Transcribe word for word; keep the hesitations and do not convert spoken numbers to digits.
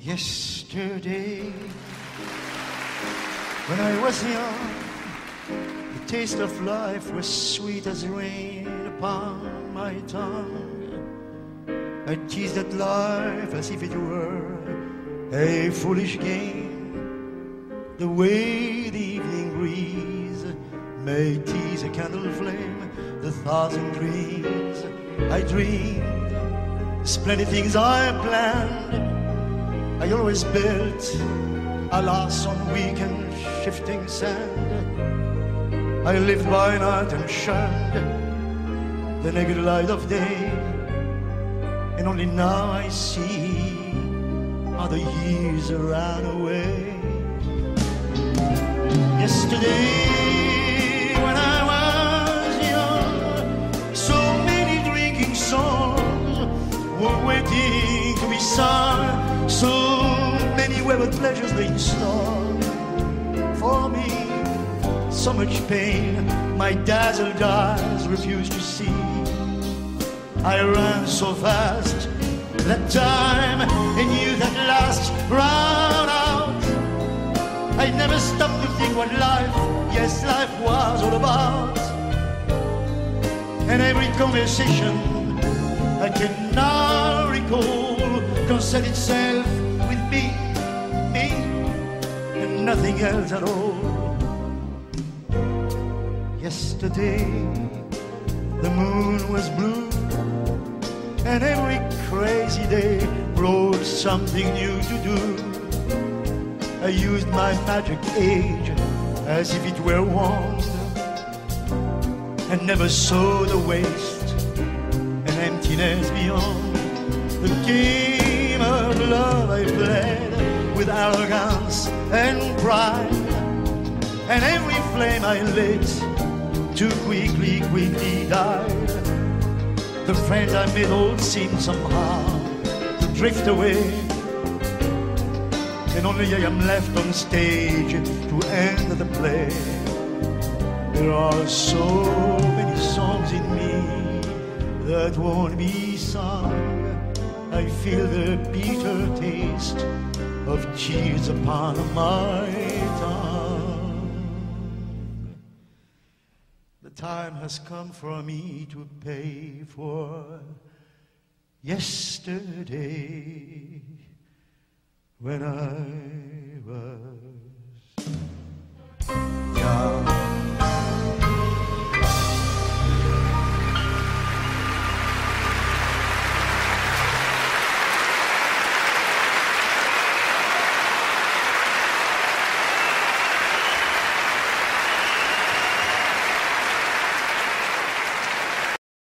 Yesterday, when I was young, the taste of life was sweet as rain upon my tongue. I teased at life as if it were a foolish game, the way the evening breeze may tease a candle flame. The thousand dreams I dreamed, splendid things I planned, I always built, alas, on weak and shifting sand. I lived by night and shunned the naked light of day, and only now I see how the years ran away. Yesterday, when I was young, so many drinking songs were waiting to be sung. So many wayward pleasures they in store for me. So much pain my dazzled eyes refused to see. I ran so fast that time and youth at last ran out. I never stopped to think what life, yes, life was all about. And every conversation I can now recall concerned itself with me, me, and nothing else at all. Yesterday, the moon was blue, and every crazy day brought something new to do. I used my magic age as if it were a wand, and never saw the waste and emptiness beyond. The game of love I played with arrogance and pride, and every flame I lit too quickly, quickly died. The friends I made all seemed somehow to drift away, and only I am left on stage to end the play. There are so many songs in me that won't be sung. I feel the bitter taste of tears upon my tongue. The time has come for me to pay for yesterday, when I